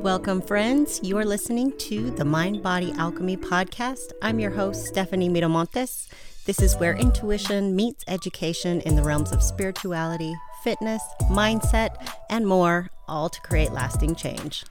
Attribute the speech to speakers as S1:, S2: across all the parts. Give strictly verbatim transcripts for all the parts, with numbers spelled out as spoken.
S1: Welcome, friends. You are listening to the Mind Body Alchemy podcast. I'm your host, Stephanie Miramontes. This is where intuition meets education in the realms of spirituality, fitness, mindset, and more, all to create lasting change.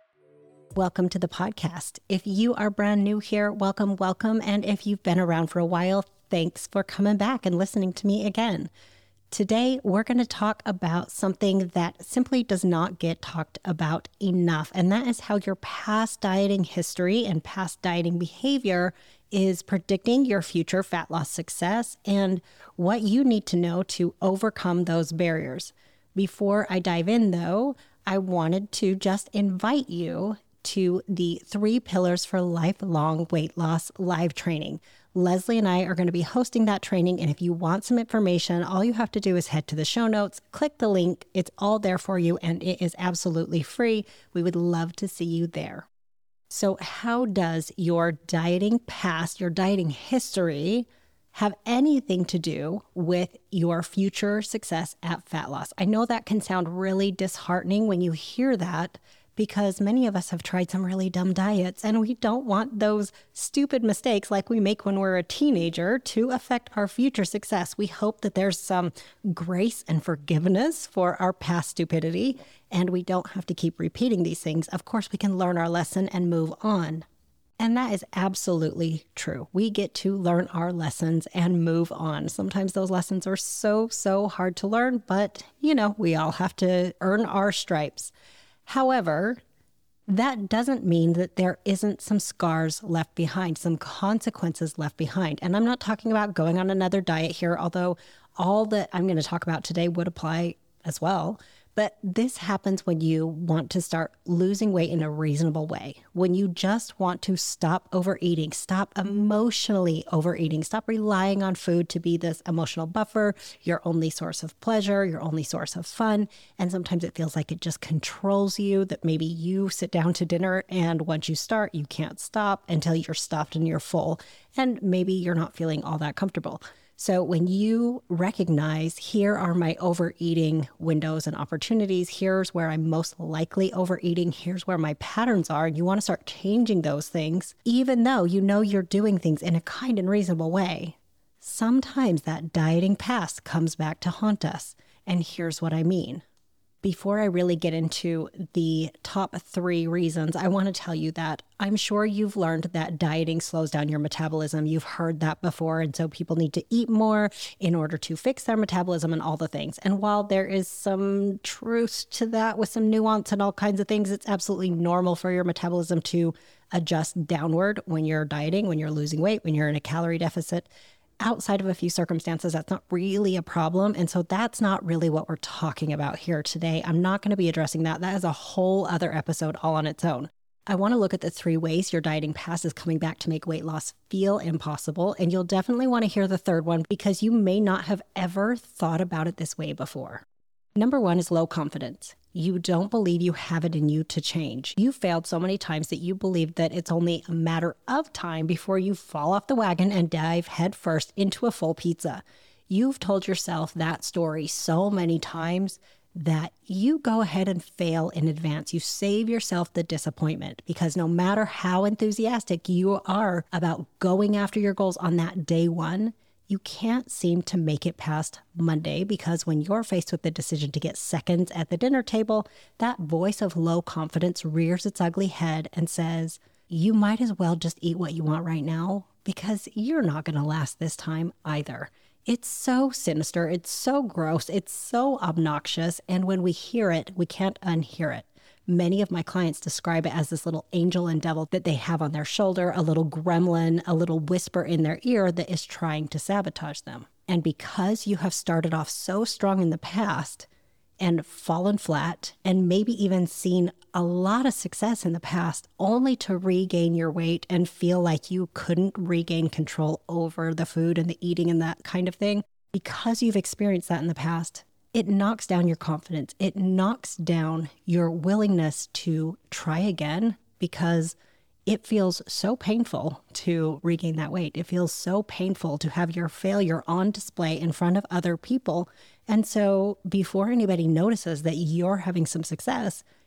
S1: Welcome to the podcast. If you are brand new here, welcome, welcome. And if you've been around for a while, thanks for coming back and listening to me again. Today, we're going to talk about something that simply does not get talked about enough, and that is how your past dieting history and past dieting behavior is predicting your future fat loss success and what you need to know to overcome those barriers. Before I dive in, though, I wanted to just invite you to the Three Pillars for Lifelong Weight Loss live training. Leslie and I are going to be hosting that training, and if you want some information, all you have to do is head to the show notes, click the link. It's all there for you, and it is absolutely free. We would love to see you there. So how does your dieting past, your dieting history, have anything to do with your future success at fat loss? I know that can sound really disheartening when you hear that, because many of us have tried some really dumb diets and we don't want those stupid mistakes like we make when we're a teenager to affect our future success. We hope that there's some grace and forgiveness for our past stupidity and we don't have to keep repeating these things. Of course, we can learn our lesson and move on. And that is absolutely true. We get to learn our lessons and move on. Sometimes those lessons are so, so hard to learn, but you know, we all have to earn our stripes. However, that doesn't mean that there isn't some scars left behind, some consequences left behind. And I'm not talking about going on another diet here, although all that I'm going to talk about today would apply as well. But this happens when you want to start losing weight in a reasonable way, when you just want to stop overeating, stop emotionally overeating, stop relying on food to be this emotional buffer, your only source of pleasure, your only source of fun. And sometimes it feels like it just controls you, that maybe you sit down to dinner and once you start, you can't stop until you're stuffed and you're full. And maybe you're not feeling all that comfortable. So when you recognize, here are my overeating windows and opportunities, here's where I'm most likely overeating, here's where my patterns are, and you want to start changing those things, even though you know you're doing things in a kind and reasonable way, sometimes that dieting past comes back to haunt us. And here's what I mean. Before I really get into the top three reasons, I want to tell you that I'm sure you've learned that dieting slows down your metabolism. You've heard that before, and so people need to eat more in order to fix their metabolism and all the things. And while there is some truth to that with some nuance and all kinds of things, it's absolutely normal for your metabolism to adjust downward when you're dieting, when you're losing weight, when you're in a calorie deficit. Outside of a few circumstances, that's not really a problem. And so that's not really what we're talking about here today. I'm not going to be addressing that. That is a whole other episode all on its own. I want to look at the three ways your dieting past is coming back to make weight loss feel impossible. And you'll definitely want to hear the third one because you may not have ever thought about it this way before. Number one is low confidence. You don't believe you have it in you to change. You failed so many times that you believe that it's only a matter of time before you fall off the wagon and dive headfirst into a full pizza. You've told yourself that story so many times that you go ahead and fail in advance. You save yourself the disappointment because no matter how enthusiastic you are about going after your goals on that day one, you can't seem to make it past Monday because when you're faced with the decision to get seconds at the dinner table, that voice of low confidence rears its ugly head and says, you might as well just eat what you want right now because you're not going to last this time either. It's so sinister. It's so gross. It's so obnoxious. And when we hear it, we can't unhear it. Many of my clients describe it as this little angel and devil that they have on their shoulder, a little gremlin, a little whisper in their ear that is trying to sabotage them. And because you have started off so strong in the past and fallen flat and maybe even seen a lot of success in the past only to regain your weight and feel like you couldn't regain control over the food and the eating and that kind of thing, because you've experienced that in the past, it knocks down your confidence. It knocks down your willingness to try again because it feels so painful to regain that weight. It feels so painful to have your failure on display in front of other people. And so before anybody notices that you're having some success,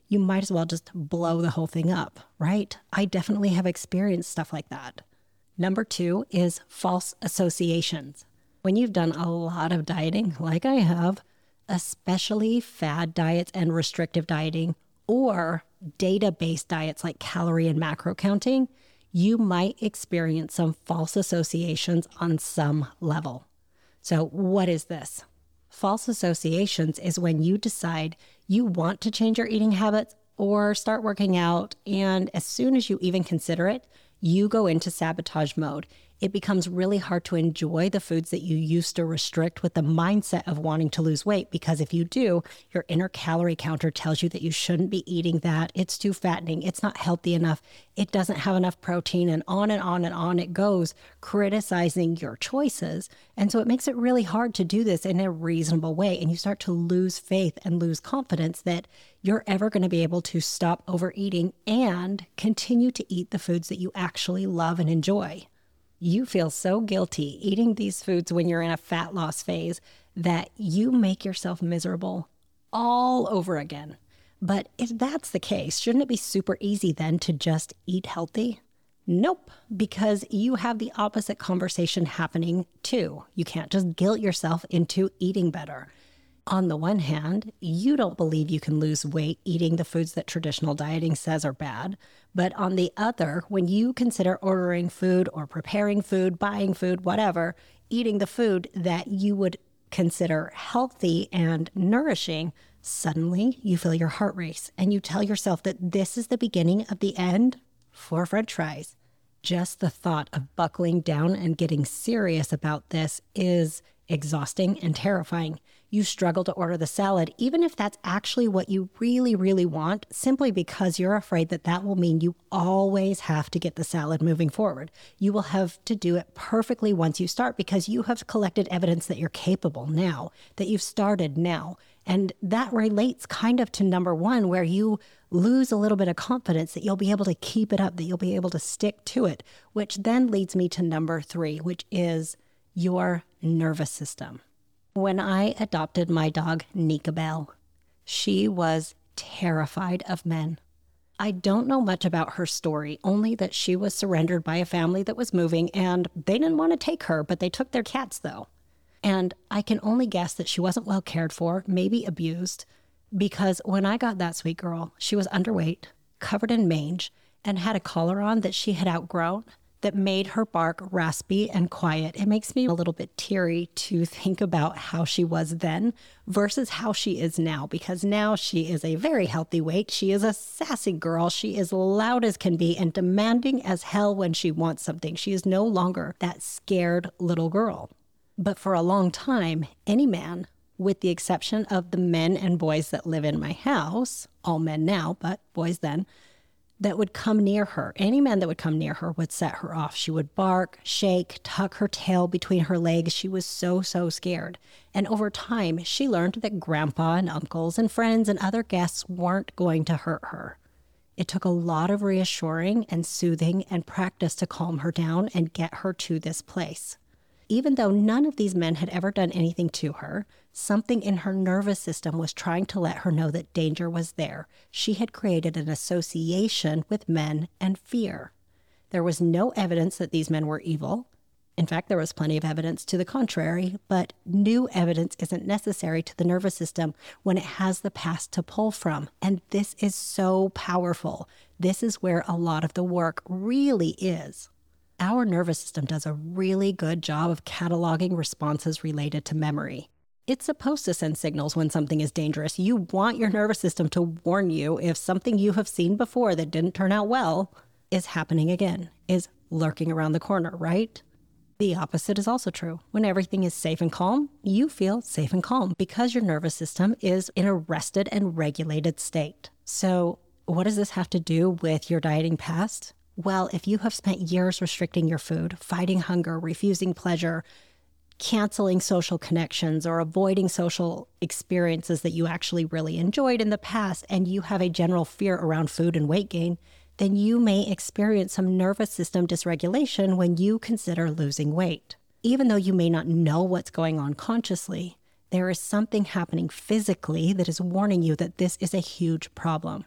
S2: you might as well just blow the whole thing up, right? I definitely have experienced stuff like that. Number two is false associations. When you've done a lot of dieting, like I have, especially fad diets and restrictive dieting, or data-based diets like calorie and macro counting, you might experience some false associations on some level. So what is this? False associations is when you decide you want to change your eating habits or start working out, and as soon as you even consider it, you go into sabotage mode. It becomes really hard to enjoy the foods that you used to restrict with the mindset of wanting to lose weight, because if you do, your inner calorie counter tells you that you shouldn't be eating that. It's too fattening. It's not healthy enough. It doesn't have enough protein, and on and on and on it goes, criticizing your choices. And so it makes it really hard to do this in a reasonable way. And you start to lose faith and lose confidence that you're ever going to be able to stop overeating and continue to eat the foods that you actually love and enjoy. You feel so guilty eating these foods when you're in a fat loss phase that you make yourself miserable all over again. But if that's the case, shouldn't it be super easy then to just eat healthy? Nope, because you have the opposite conversation happening too. You can't just guilt yourself into eating better. On the one hand, you don't believe you can lose weight eating the foods that traditional dieting says are bad. But on the other, when you consider ordering food or preparing food, buying food, whatever, eating the food that you would consider healthy and nourishing, suddenly you feel your heart race and you tell yourself that this is the beginning of the end for French fries. Just the thought of buckling down and getting serious about this is exhausting and terrifying. You struggle to order the salad, even if that's actually what you really, really want, simply because you're afraid that that will mean you always have to get the salad moving forward. You will have to do it perfectly once you start because you have collected evidence that you're capable now, that you've started now. And that relates kind of to number one, where you lose a little bit of confidence that you'll be able to keep it up, that you'll be able to stick to it, which then leads me to number three, which is your nervous system. When I adopted my dog, Nika Bell, she was terrified of men. I don't know much about her story, only that she was surrendered by a family that was moving and they didn't want to take her, but they took their cats though. And I can only guess that she wasn't well cared for, maybe abused, because when I got that sweet girl, she was underweight, covered in mange, and had a collar on that she had outgrown that made her bark raspy and quiet. It makes me a little bit teary to think about how she was then versus how she is now, because now she is a very healthy weight. She is a sassy girl. She is loud as can be and demanding as hell when she wants something. She is no longer that scared little girl. But for a long time, any man, with the exception of the men and boys that live in my house, all men now, but boys then, that would come near her, any man that would come near her would set her off. She would bark, shake, tuck her tail between her legs. She was so, so scared. And over time, she learned that grandpa and uncles and friends and other guests weren't going to hurt her. It took a lot of reassuring and soothing and practice to calm her down and get her to this place. Even though none of these men had ever done anything to her, something in her nervous system was trying to let her know that danger was there. She had created an association with men and fear. There was no evidence that these men were evil. In fact, there was plenty of evidence to the contrary, but new evidence isn't necessary to the nervous system when it has the past to pull from. And this is so powerful. This is where a lot of the work really is. Our nervous system does a really good job of cataloging responses related to memory. It's supposed to send signals when something is dangerous. You want your nervous system to warn you if something you have seen before that didn't turn out well is happening again, is lurking around the corner, right? The opposite is also true. When everything is safe and calm, you feel safe and calm because your nervous system is in a rested and regulated state. So what does this have to do with your dieting past? Well, if you have spent years restricting your food, fighting hunger, refusing pleasure, canceling social connections, or avoiding social experiences that you actually really enjoyed in the past, and you have a general fear around food and weight gain, then you may experience some nervous system dysregulation when you consider losing weight. Even though you may not know what's going on consciously, there is something happening physically that is warning you that this is a huge problem.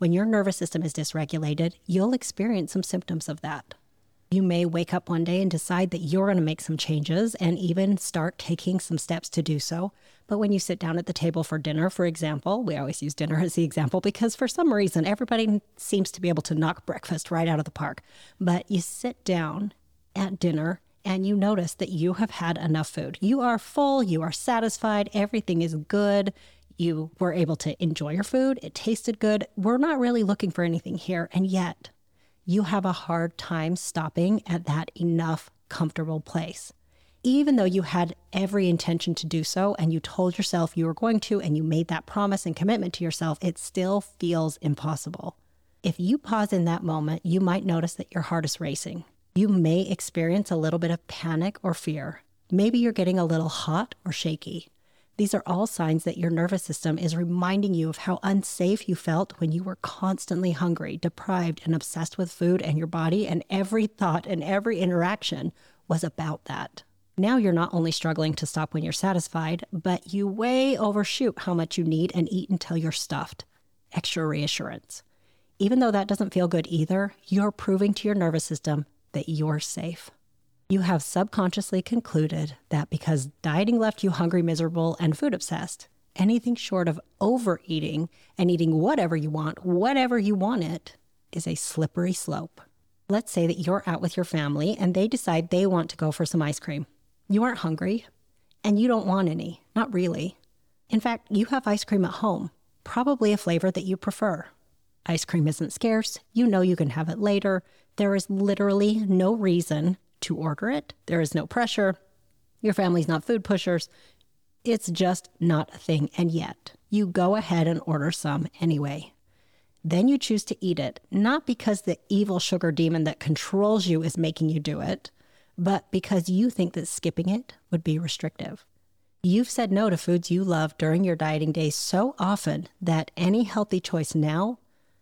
S2: When your nervous system is dysregulated, you'll experience some symptoms of that. You may wake up one day and decide that you're going to make some changes and even start taking some steps to do so. But when you sit down at the table for dinner, for example, we always use dinner as the example because for some reason, everybody seems to be able to knock breakfast right out of the park. But you sit down at dinner and you notice that you have had enough food. You are full, you are satisfied, everything is good. You were able to enjoy your food. It tasted good. We're not really looking for anything here. And yet you have a hard time stopping at that enough comfortable place. Even though you had every intention to do so and you told yourself you were going to and you made that promise and commitment to yourself, it still feels impossible. If you pause in that moment, you might notice that your heart is racing. You may experience a little bit of panic or fear. Maybe you're getting a little hot or shaky. These are all signs that your nervous system is reminding you of how unsafe you felt when you were constantly hungry, deprived, and obsessed with food and your body, and every thought and every interaction was about that. Now you're not only struggling to stop when you're satisfied, but you way overshoot how much you need and eat until you're stuffed. Extra reassurance. Even though that doesn't feel good either, you're proving to your nervous system that you're safe. You have subconsciously concluded that because dieting left you hungry, miserable, and food obsessed, anything short of overeating and eating whatever you want, whatever you want it, is a slippery slope. Let's say that you're out with your family and they decide they want to go for some ice cream. You aren't hungry and you don't want any, not really. In fact, you have ice cream at home, probably a flavor that you prefer. Ice cream isn't scarce. You know you can have it later. There is literally no reason to order it. There is no pressure. Your family's not food pushers. It's just not a thing. And yet you go ahead and order some anyway. Then you choose to eat it, not because the evil sugar demon that controls you is making you do it, but because you think that skipping it would be restrictive. You've said no to foods you love during your dieting days so often that any healthy choice now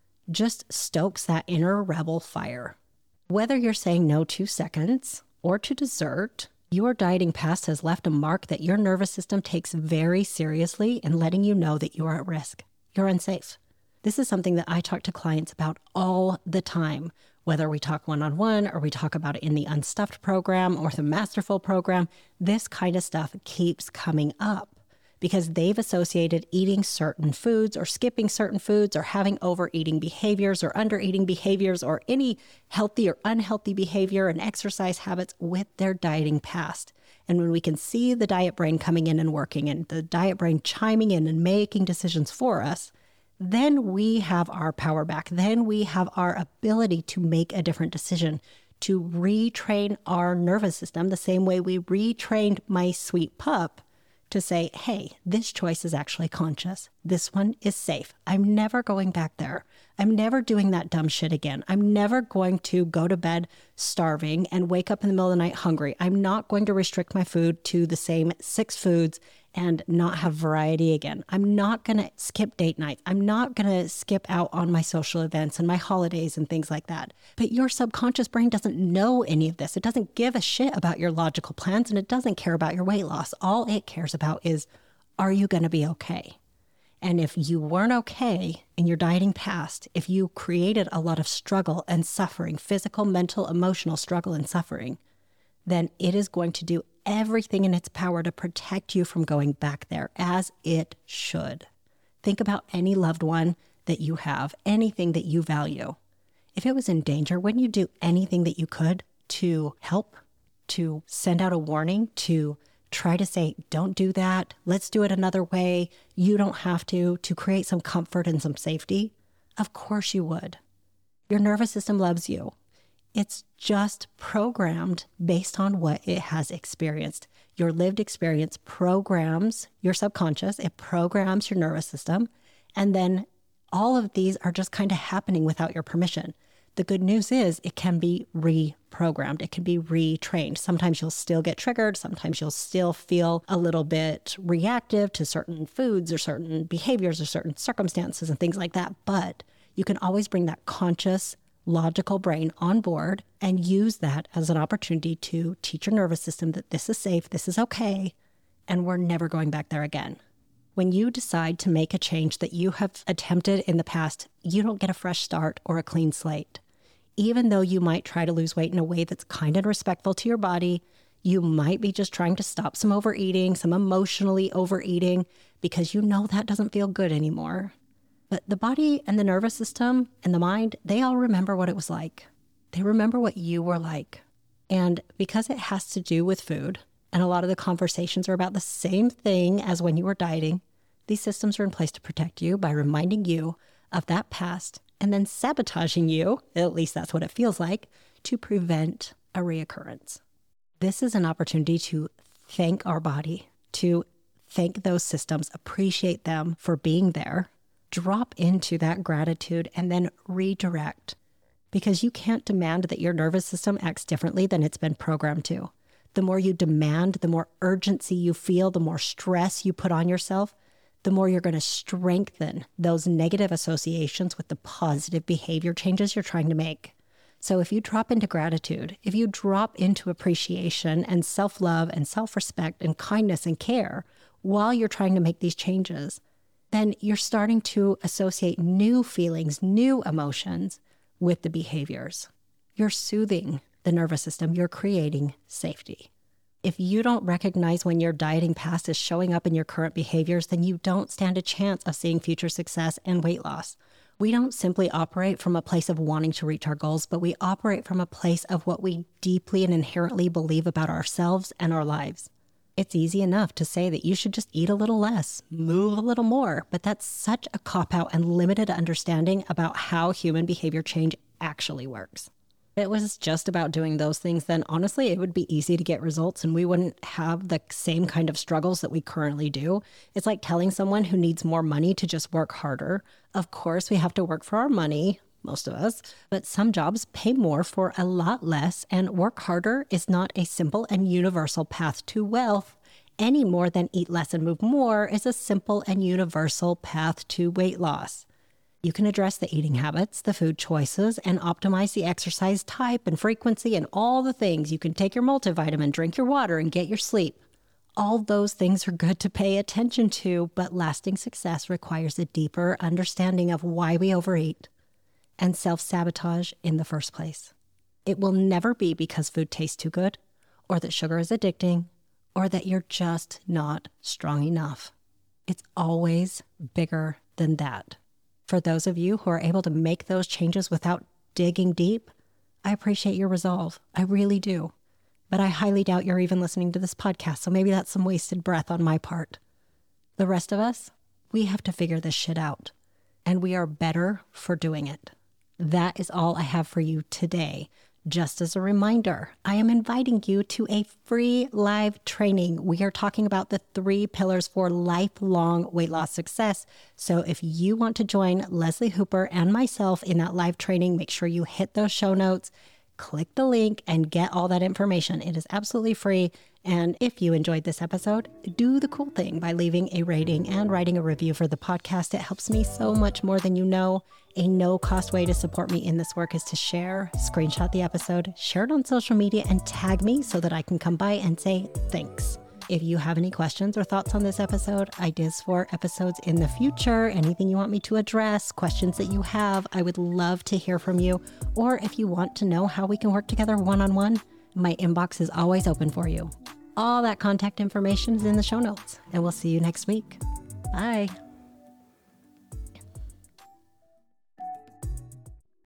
S2: just stokes that inner rebel fire. Whether you're saying no to seconds or to dessert, your dieting past has left a mark that your nervous system takes very seriously in letting you know that you're at risk. You're unsafe. This is something that I talk to clients about all the time, whether we talk one-on-one or we talk about it in the Unstuffed program or the Masterful program. This kind of stuff keeps coming up because they've associated eating certain foods or skipping certain foods or having overeating behaviors or undereating behaviors or any healthy or unhealthy behavior and exercise habits with their dieting past. And when we can see the diet brain coming in and working and the diet brain chiming in and making decisions for us, then we have our power back. Then we have our ability to make a different decision, to retrain our nervous system the same way we retrained my sweet pup to say, hey, this choice is actually conscious. This one is safe. I'm never going back there. I'm never doing that dumb shit again. I'm never going to go to bed starving and wake up in the middle of the night hungry. I'm not going to restrict my food to the same six foods and not have variety again. I'm not going to skip date nights. I'm not going to skip out on my social events and my holidays and things like that. But your subconscious brain doesn't know any of this. It doesn't give a shit about your logical plans and it doesn't care about your weight loss. All it cares about is, are you going to be okay? And if you weren't okay in your dieting past, if you created a lot of struggle and suffering, physical, mental, emotional struggle and suffering, then it is going to do everything in its power to protect you from going back there, as it should. Think about any loved one that you have, anything that you value. If it was in danger, wouldn't you do anything that you could to help, to send out a warning, to try to say, don't do that, let's do it another way, you don't have to, to create some comfort and some safety? Of course you would. Your nervous system loves you. It's just programmed based on what it has experienced. Your lived experience programs your subconscious, it programs your nervous system, and then all of these are just kind of happening without your permission. The good news is it can be reprogrammed. It can be retrained. Sometimes you'll still get triggered. Sometimes you'll still feel a little bit reactive to certain foods or certain behaviors or certain circumstances and things like that. But you can always bring that conscious, logical brain on board and use that as an opportunity to teach your nervous system that this is safe, this is okay, and we're never going back there again. When you decide to make a change that you have attempted in the past, you don't get a fresh start or a clean slate. Even though you might try to lose weight in a way that's kind and respectful to your body, you might be just trying to stop some overeating, some emotionally overeating, because you know that doesn't feel good anymore. But the body and the nervous system and the mind, they all remember what it was like. They remember what you were like. And because it has to do with food, and a lot of the conversations are about the same thing as when you were dieting, these systems are in place to protect you by reminding you of that past and then sabotaging you, at least that's what it feels like, to prevent a reoccurrence. This is an opportunity to thank our body, to thank those systems, appreciate them for being there, drop into that gratitude, and then redirect. Because you can't demand that your nervous system acts differently than it's been programmed to. The more you demand, the more urgency you feel, the more stress you put on yourself, the more you're going to strengthen those negative associations with the positive behavior changes you're trying to make. So if you drop into gratitude, if you drop into appreciation and self-love and self-respect and kindness and care while you're trying to make these changes, then you're starting to associate new feelings, new emotions with the behaviors. You're soothing the nervous system. You're creating safety. If you don't recognize when your dieting past is showing up in your current behaviors, then you don't stand a chance of seeing future success and weight loss. We don't simply operate from a place of wanting to reach our goals, but we operate from a place of what we deeply and inherently believe about ourselves and our lives. It's easy enough to say that you should just eat a little less, move a little more, but that's such a cop-out and limited understanding about how human behavior change actually works. If it was just about doing those things, then honestly, it would be easy to get results and we wouldn't have the same kind of struggles that we currently do. It's like telling someone who needs more money to just work harder. Of course, we have to work for our money, most of us, but some jobs pay more for a lot less, and work harder is not a simple and universal path to wealth any more than eat less and move more is a simple and universal path to weight loss. You can address the eating habits, the food choices, and optimize the exercise type and frequency and all the things. You can take your multivitamin, drink your water, and get your sleep. All those things are good to pay attention to, but lasting success requires a deeper understanding of why we overeat and self-sabotage in the first place. It will never be because food tastes too good, or that sugar is addicting, or that you're just not strong enough. It's always bigger than that. For those of you who are able to make those changes without digging deep, I appreciate your resolve. I really do. But I highly doubt you're even listening to this podcast, so maybe that's some wasted breath on my part. The rest of us, we have to figure this shit out, and we are better for doing it. That is all I have for you today. Just as a reminder, I am inviting you to a free live training. We are talking about the three pillars for lifelong weight loss success. So if you want to join Leslie Hooper and myself in that live training, make sure you hit those show notes, click the link, and get all that information. It is absolutely free. And if you enjoyed this episode, do the cool thing by leaving a rating and writing a review for the podcast. It helps me so much more than you know. A no-cost way to support me in this work is to share, screenshot the episode, share it on social media, and tag me so that I can come by and say thanks. If you have any questions or thoughts on this episode, ideas for episodes in the future, anything you want me to address, questions that you have, I would love to hear from you. Or if you want to know how we can work together one-on-one, my inbox is always open for you. All that contact information is in the show notes, and we'll see you next week. Bye.